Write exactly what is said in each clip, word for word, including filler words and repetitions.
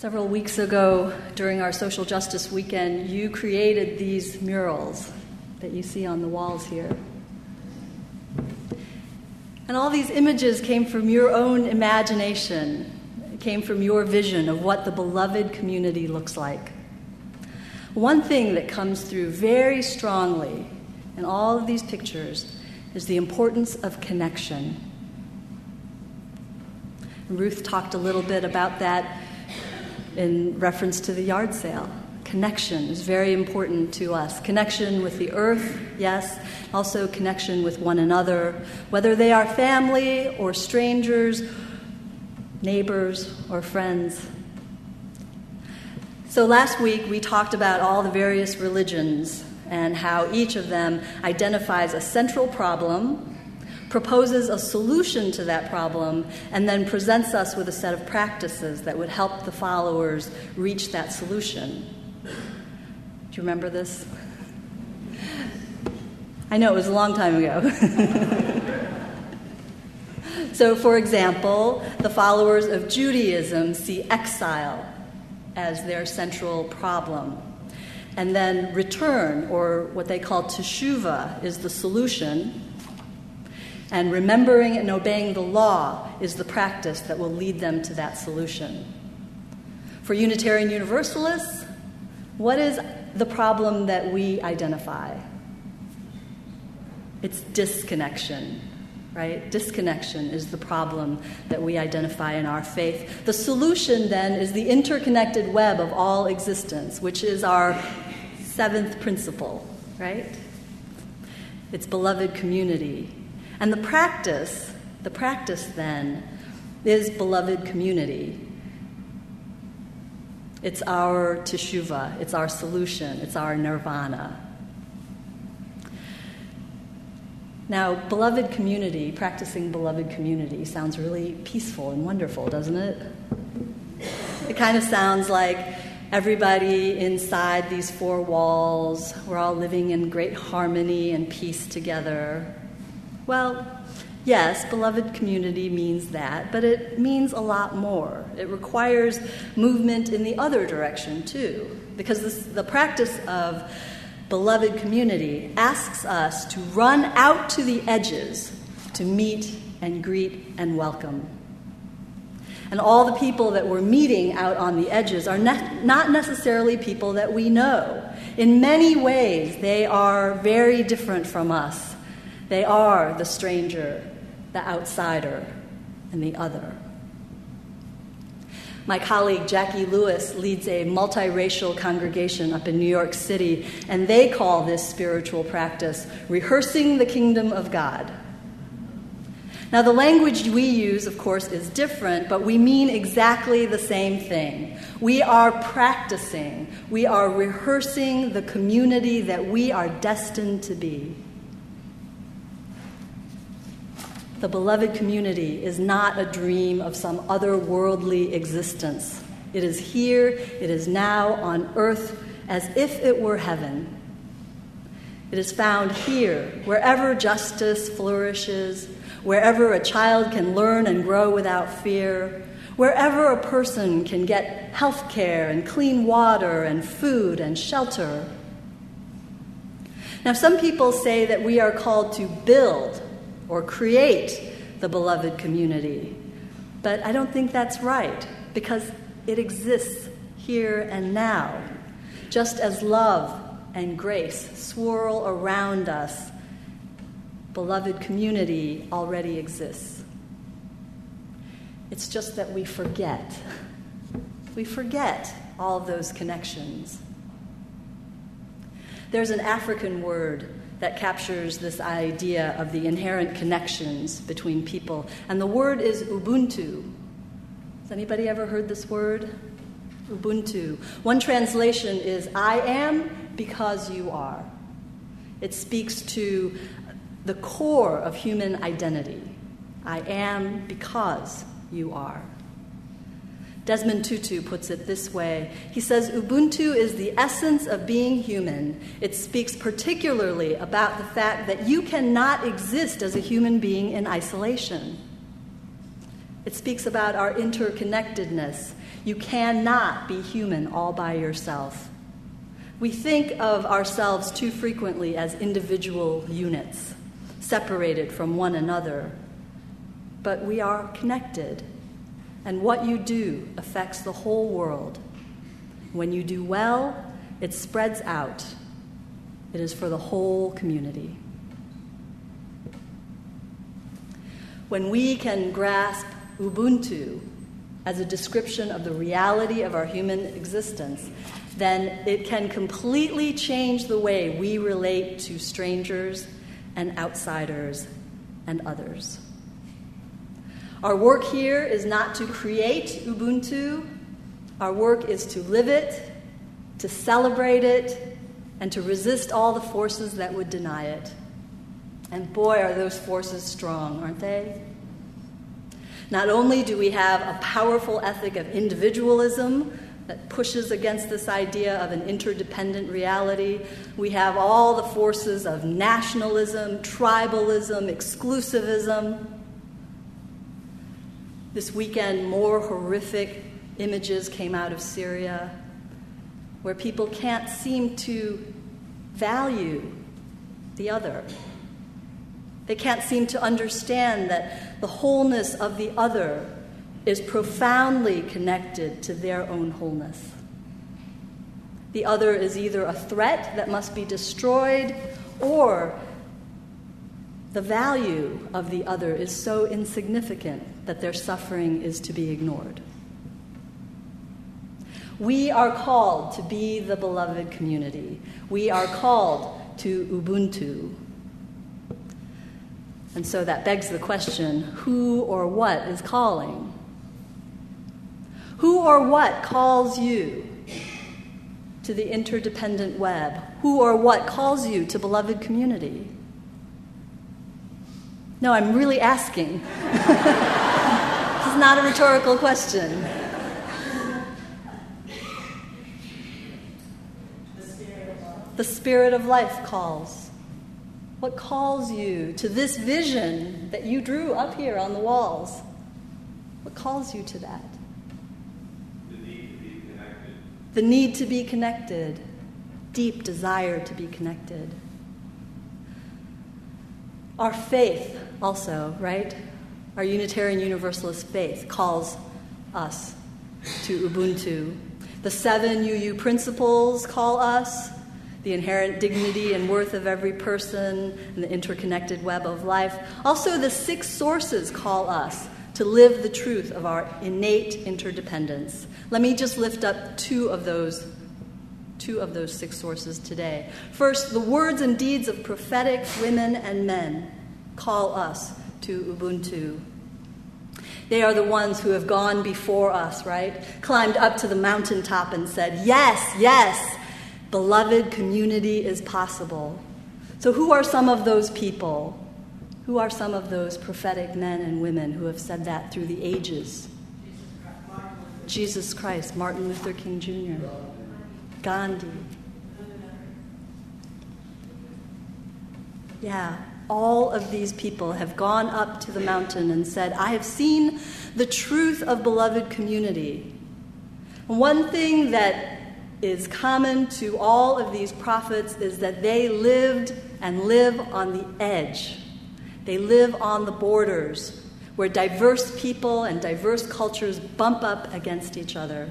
Several weeks ago, during our social justice weekend, you created these murals that you see on the walls here. And all these images came from your own imagination. It came from your vision of what the beloved community looks like. One thing that comes through very strongly in all of these pictures is the importance of connection. Ruth talked a little bit about that in reference to the yard sale. Connection is very important to us. Connection with the earth, yes. Also connection with one another, whether they are family or strangers, neighbors or friends. So last week we talked about all the various religions and how each of them identifies a central problem, proposes a solution to that problem, and then presents us with a set of practices that would help the followers reach that solution. Do you remember this? I know it was a long time ago. So, for example, the followers of Judaism see exile as their central problem. And then return, or what they call teshuvah, is the solution. And remembering and obeying the law is the practice that will lead them to that solution. For Unitarian Universalists, what is the problem that we identify? It's disconnection, right? Disconnection is the problem that we identify in our faith. The solution, then, is the interconnected web of all existence, which is our seventh principle, right? It's beloved community. And the practice, the practice then, is beloved community. It's our teshuvah, it's our solution, it's our nirvana. Now, beloved community, practicing beloved community sounds really peaceful and wonderful, doesn't it? It kind of sounds like everybody inside these four walls, we're all living in great harmony and peace together. Well, yes, beloved community means that, but it means a lot more. It requires movement in the other direction, too, because this, the practice of beloved community asks us to run out to the edges to meet and greet and welcome. And all the people that we're meeting out on the edges are ne- not necessarily people that we know. In many ways, they are very different from us. They are the stranger, the outsider, and the other. My colleague Jackie Lewis leads a multiracial congregation up in New York City, and they call this spiritual practice rehearsing the kingdom of God. Now, the language we use, of course, is different, but we mean exactly the same thing. We are practicing, we are rehearsing the community that we are destined to be. The beloved community is not a dream of some otherworldly existence. It is here, it is now on earth as if it were heaven. It is found here, wherever justice flourishes, wherever a child can learn and grow without fear, wherever a person can get health care and clean water and food and shelter. Now, some people say that we are called to build or create the beloved community. But I don't think that's right, because it exists here and now. Just as love and grace swirl around us, beloved community already exists. It's just that we forget. We forget all of those connections. There's an African word that captures this idea of the inherent connections between people. And the word is Ubuntu. Has anybody ever heard this word? Ubuntu. One translation is, I am because you are. It speaks to the core of human identity. I am because you are. Desmond Tutu puts it this way. He says, Ubuntu is the essence of being human. It speaks particularly about the fact that you cannot exist as a human being in isolation. It speaks about our interconnectedness. You cannot be human all by yourself. We think of ourselves too frequently as individual units, separated from one another. But we are connected, and what you do affects the whole world. When you do well, it spreads out. It is for the whole community. When we can grasp Ubuntu as a description of the reality of our human existence, then it can completely change the way we relate to strangers and outsiders and others. Our work here is not to create Ubuntu. Our work is to live it, to celebrate it, and to resist all the forces that would deny it. And boy, are those forces strong, aren't they? Not only do we have a powerful ethic of individualism that pushes against this idea of an interdependent reality, we have all the forces of nationalism, tribalism, exclusivism. This weekend, more horrific images came out of Syria, where people can't seem to value the other. They can't seem to understand that the wholeness of the other is profoundly connected to their own wholeness. The other is either a threat that must be destroyed, or the value of the other is so insignificant that their suffering is to be ignored. We are called to be the beloved community. We are called to Ubuntu. And so that begs the question, who or what is calling? Who or what calls you to the interdependent web? Who or what calls you to beloved community? No, I'm really asking. This is not a rhetorical question. The Spirit of life calls. What calls you to this vision that you drew up here on the walls? What calls you to that? The need to be connected. The need to be connected. Deep desire to be connected. Our faith also, right? Our Unitarian Universalist faith calls us to Ubuntu. The seven U U principles call us. The inherent dignity and worth of every person, and the interconnected web of life. Also, the six sources call us to live the truth of our innate interdependence. Let me just lift up two of those, two of those six sources today. First, the words and deeds of prophetic women and men call us to Ubuntu. They are the ones who have gone before us, right? Climbed up to the mountaintop and said, yes, yes, beloved community is possible. So who are some of those people? Who are some of those prophetic men and women who have said that through the ages? Jesus Christ, Martin Luther King Junior, Gandhi. Yeah, all of these people have gone up to the mountain and said, I have seen the truth of beloved community. One thing that is common to all of these prophets is that they lived and live on the edge. They live on the borders where diverse people and diverse cultures bump up against each other.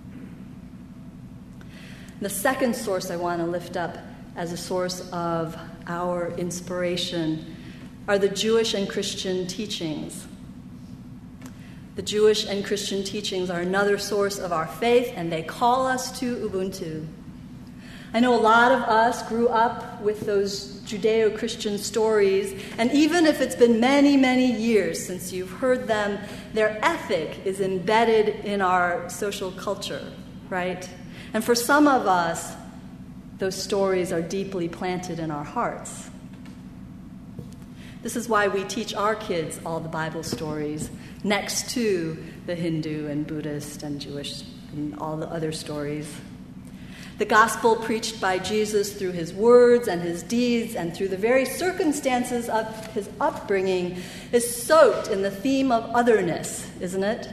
The second source I want to lift up as a source of our inspiration are the Jewish and Christian teachings. The Jewish and Christian teachings are another source of our faith, and they call us to Ubuntu. I know a lot of us grew up with those Judeo-Christian stories, and even if it's been many, many years since you've heard them, their ethic is embedded in our social culture, right? And for some of us, those stories are deeply planted in our hearts. This is why we teach our kids all the Bible stories next to the Hindu and Buddhist and Jewish and all the other stories. The gospel preached by Jesus through his words and his deeds and through the very circumstances of his upbringing is soaked in the theme of otherness, isn't it?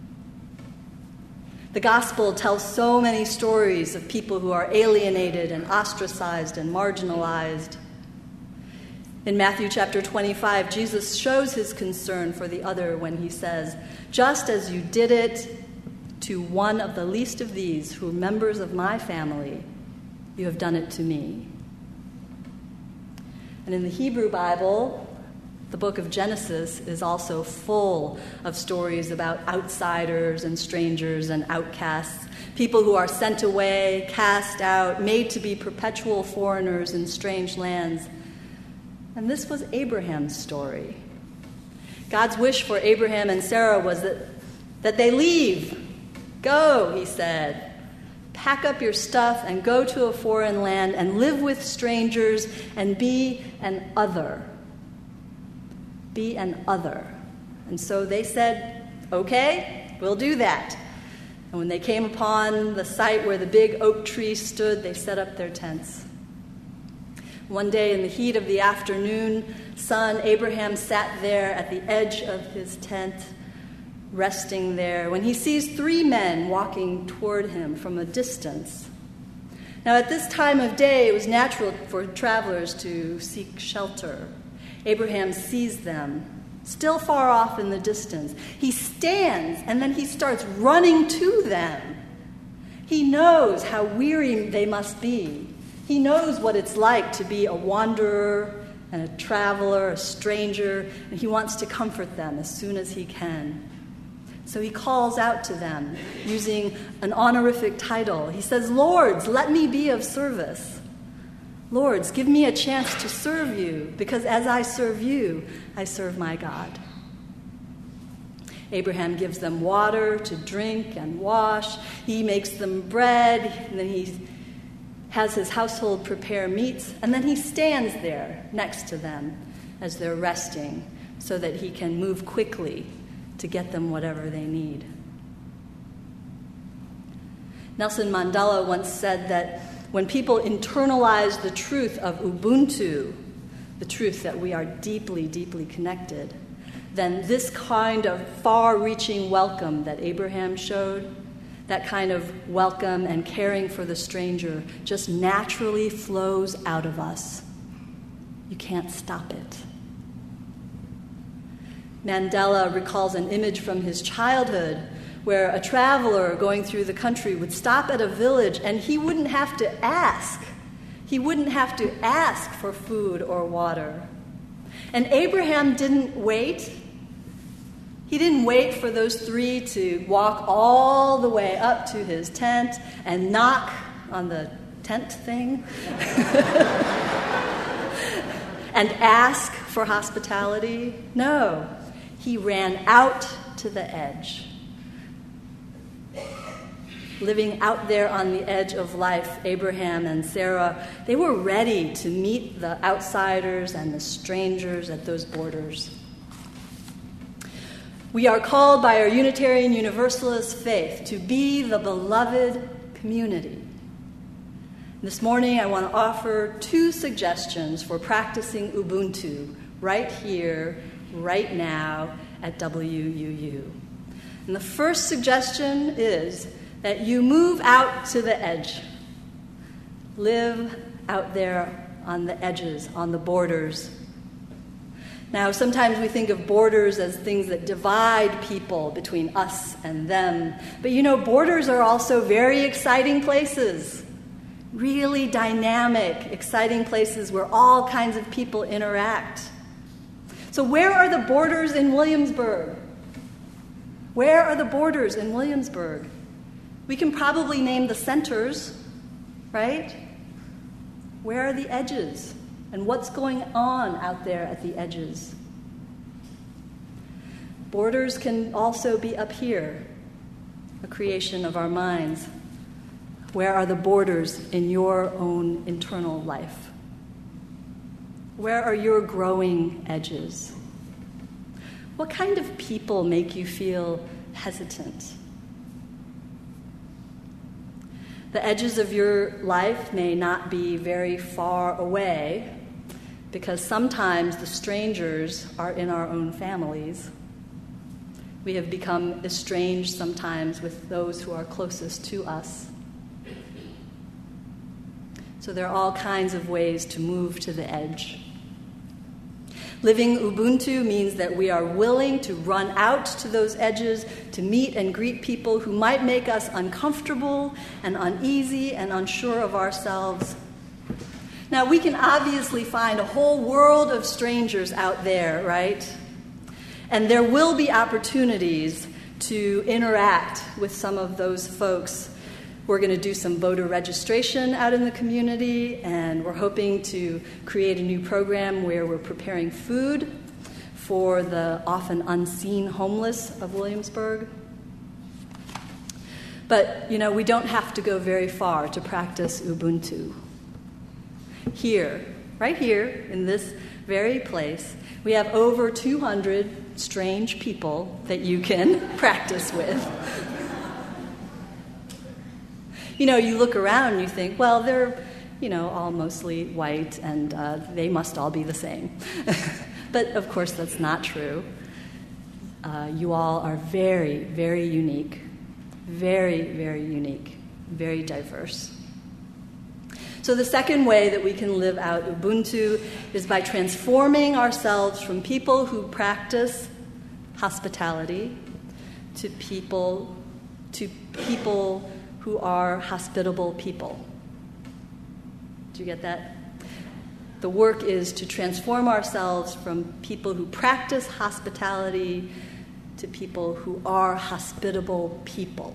The gospel tells so many stories of people who are alienated and ostracized and marginalized. In Matthew chapter twenty-five, Jesus shows his concern for the other when he says, "Just as you did it to one of the least of these who are members of my family, you have done it to me." And in the Hebrew Bible, the book of Genesis is also full of stories about outsiders and strangers and outcasts, people who are sent away, cast out, made to be perpetual foreigners in strange lands. And this was Abraham's story. God's wish for Abraham and Sarah was that, that they leave. "Go," he said. "Pack up your stuff and go to a foreign land and live with strangers and be an other." Be an other. And so they said, "Okay, we'll do that." And when they came upon the site where the big oak tree stood, they set up their tents. One day in the heat of the afternoon sun, Abraham sat there at the edge of his tent, resting there, when he sees three men walking toward him from a distance. Now, at this time of day, it was natural for travelers to seek shelter. Abraham sees them, still far off in the distance. He stands, and then he starts running to them. He knows how weary they must be. He knows what it's like to be a wanderer and a traveler, a stranger, and he wants to comfort them as soon as he can. So he calls out to them using an honorific title. He says, "Lords, let me be of service. Lords, give me a chance to serve you, because as I serve you, I serve my God." Abraham gives them water to drink and wash. He makes them bread, and then he has his household prepare meats, and then he stands there next to them as they're resting so that he can move quickly to get them whatever they need. Nelson Mandela once said that when people internalize the truth of Ubuntu, the truth that we are deeply, deeply connected, then this kind of far-reaching welcome that Abraham showed, that kind of welcome and caring for the stranger, just naturally flows out of us. You can't stop it. Mandela recalls an image from his childhood where a traveler going through the country would stop at a village and he wouldn't have to ask. He wouldn't have to ask for food or water. And Abraham didn't wait. He didn't wait for those three to walk all the way up to his tent and knock on the tent thing and ask for hospitality. No. He ran out to the edge. Living out there on the edge of life, Abraham and Sarah, they were ready to meet the outsiders and the strangers at those borders. We are called by our Unitarian Universalist faith to be the beloved community. This morning, I want to offer two suggestions for practicing Ubuntu right here, right now at W U U. And the first suggestion is that you move out to the edge. Live out there on the edges, on the borders. Now, sometimes we think of borders as things that divide people between us and them. But you know, borders are also very exciting places. Really dynamic, exciting places where all kinds of people interact. So where are the borders in Williamsburg? Where are the borders in Williamsburg? We can probably name the centers, right? Where are the edges? And what's going on out there at the edges? Borders can also be up here, a creation of our minds. Where are the borders in your own internal life? Where are your growing edges? What kind of people make you feel hesitant? The edges of your life may not be very far away, because sometimes the strangers are in our own families. We have become estranged sometimes with those who are closest to us. So there are all kinds of ways to move to the edge. Living Ubuntu means that we are willing to run out to those edges to meet and greet people who might make us uncomfortable and uneasy and unsure of ourselves. Now, we can obviously find a whole world of strangers out there, right? And there will be opportunities to interact with some of those folks. We're going to do some voter registration out in the community, and we're hoping to create a new program where we're preparing food for the often unseen homeless of Williamsburg. But, you know, we don't have to go very far to practice Ubuntu. Here, right here, in this very place, we have over two hundred strange people that you can practice with. You know, you look around and you think, well, they're, you know, all mostly white, and uh, they must all be the same. But, of course, that's not true. Uh, you all are very, very unique, very, very unique, very diverse. So the second way that we can live out Ubuntu is by transforming ourselves from people who practice hospitality to people, to people who are hospitable people. Do you get that? The work is to transform ourselves from people who practice hospitality to people who are hospitable people.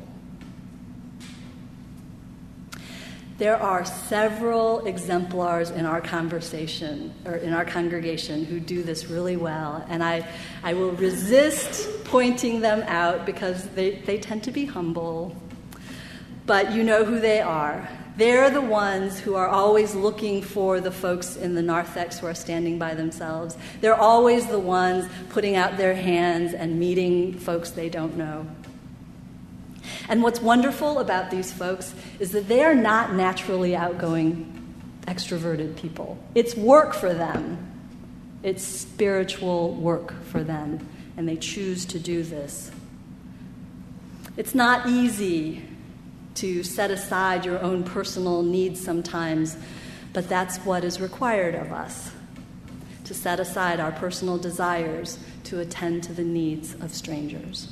There are several exemplars in our conversation, or in our congregation, who do this really well, and I, I will resist pointing them out because they, they tend to be humble. But you know who they are. They're the ones who are always looking for the folks in the narthex who are standing by themselves. They're always the ones putting out their hands and meeting folks they don't know. And what's wonderful about these folks is that they are not naturally outgoing, extroverted people. It's work for them. It's spiritual work for them, and they choose to do this. It's not easy to set aside your own personal needs sometimes, but that's what is required of us, to set aside our personal desires to attend to the needs of strangers.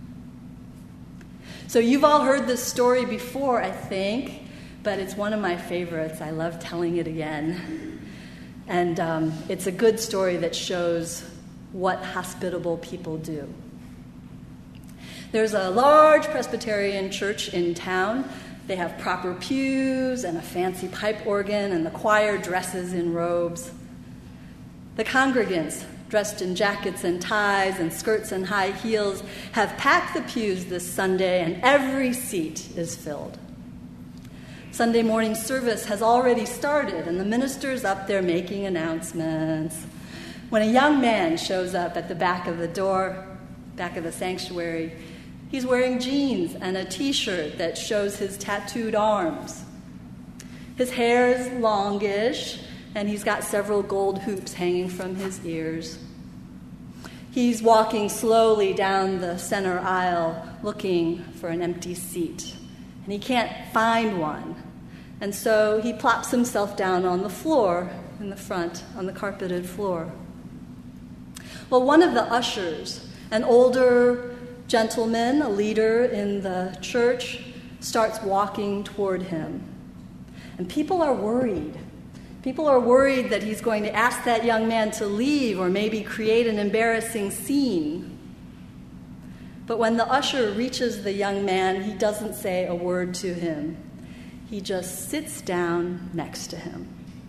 So you've all heard this story before, I think, but it's one of my favorites. I love telling it again. And um, it's a good story that shows what hospitable people do. There's a large Presbyterian church in town. They have proper pews and a fancy pipe organ, and the choir dresses in robes. The congregants, dressed in jackets and ties and skirts and high heels, have packed the pews this Sunday, and every seat is filled. Sunday morning service has already started, and the minister's up there making announcements, when a young man shows up at the back of the door, back of the sanctuary. He's wearing jeans and a T-shirt that shows his tattooed arms. His hair is longish, and he's got several gold hoops hanging from his ears. He's walking slowly down the center aisle looking for an empty seat, and he can't find one. And so he plops himself down on the floor in the front, on the carpeted floor. Well, one of the ushers, an older gentleman, a leader in the church, starts walking toward him. And people are worried. People are worried that he's going to ask that young man to leave or maybe create an embarrassing scene. But when the usher reaches the young man, he doesn't say a word to him. He just sits down next to him.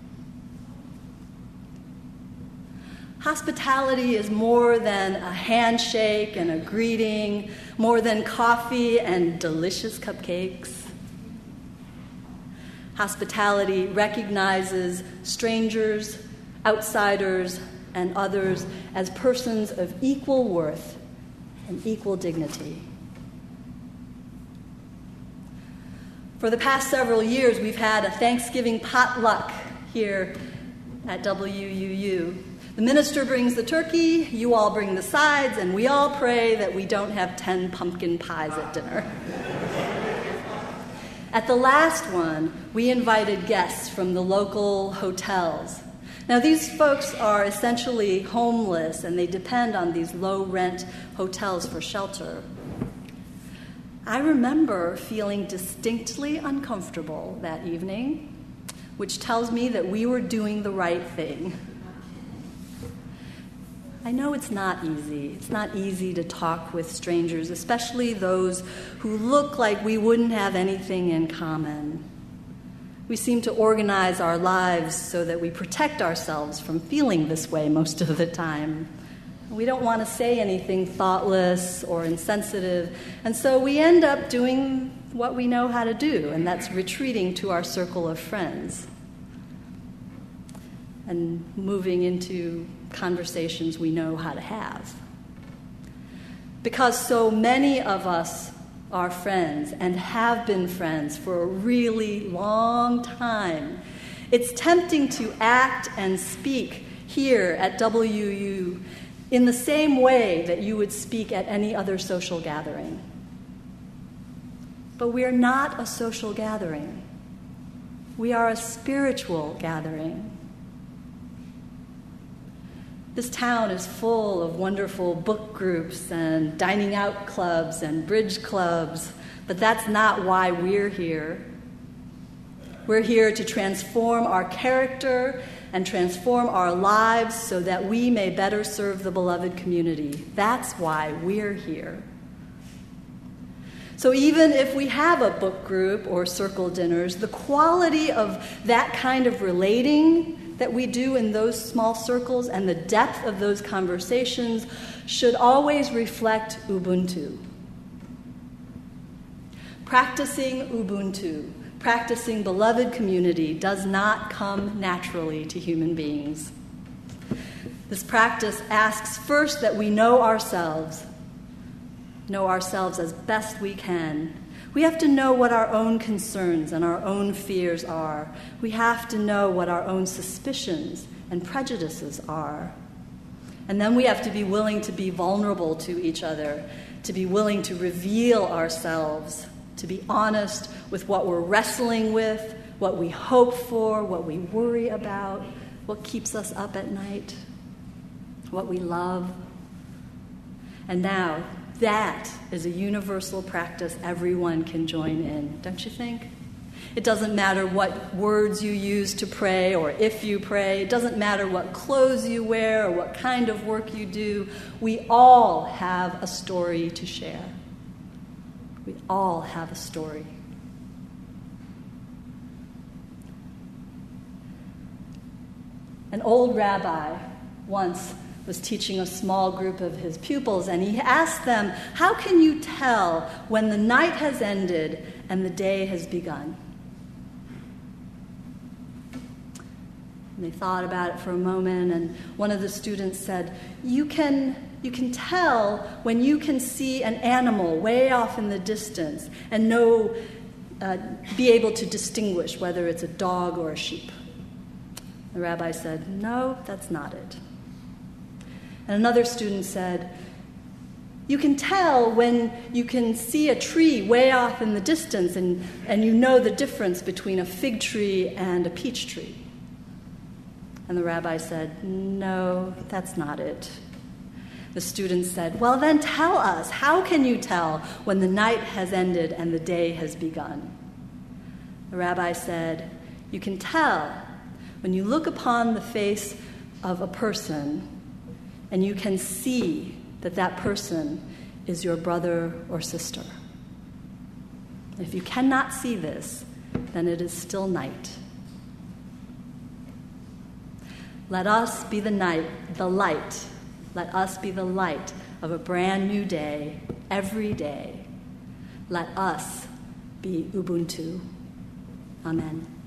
Hospitality is more than a handshake and a greeting, more than coffee and delicious cupcakes. Hospitality recognizes strangers, outsiders, and others as persons of equal worth and equal dignity. For the past several years, we've had a Thanksgiving potluck here at W U U. The minister brings the turkey, you all bring the sides, and we all pray that we don't have ten pumpkin pies at dinner. At the last one, we invited guests from the local hotels. Now, these folks are essentially homeless, and they depend on these low-rent hotels for shelter. I remember feeling distinctly uncomfortable that evening, which tells me that we were doing the right thing. I know it's not easy. It's not easy to talk with strangers, especially those who look like we wouldn't have anything in common. We seem to organize our lives so that we protect ourselves from feeling this way most of the time. We don't want to say anything thoughtless or insensitive, and so we end up doing what we know how to do, and that's retreating to our circle of friends and moving into conversations we know how to have. Because so many of us are friends and have been friends for a really long time, it's tempting to act and speak here at W U U in the same way that you would speak at any other social gathering. But we are not a social gathering. We are a spiritual gathering. This town is full of wonderful book groups and dining out clubs and bridge clubs, but that's not why we're here. We're here to transform our character and transform our lives so that we may better serve the beloved community. That's why we're here. So even if we have a book group or circle dinners, the quality of that kind of relating that we do in those small circles and the depth of those conversations should always reflect Ubuntu. Practicing Ubuntu, practicing beloved community, does not come naturally to human beings. This practice asks first that we know ourselves, know ourselves as best we can. We have to know what our own concerns and our own fears are. We have to know what our own suspicions and prejudices are. And then we have to be willing to be vulnerable to each other, to be willing to reveal ourselves, to be honest with what we're wrestling with, what we hope for, what we worry about, what keeps us up at night, what we love. And now, that is a universal practice everyone can join in, don't you think? It doesn't matter what words you use to pray or if you pray. It doesn't matter what clothes you wear or what kind of work you do. We all have a story to share. We all have a story. An old rabbi once was teaching a small group of his pupils, and he asked them, how can you tell when the night has ended and the day has begun? And they thought about it for a moment, and one of the students said, you can, you can tell when you can see an animal way off in the distance and know, uh, be able to distinguish whether it's a dog or a sheep. The rabbi said, no, that's not it. And another student said, you can tell when you can see a tree way off in the distance and, and you know the difference between a fig tree and a peach tree. And the rabbi said, no, that's not it. The student said, well, then tell us, how can you tell when the night has ended and the day has begun? The rabbi said, you can tell when you look upon the face of a person and you can see that that person is your brother or sister. If you cannot see this, then it is still night. Let us be the night, the light. Let us be the light of a brand new day, every day. Let us be Ubuntu. Amen.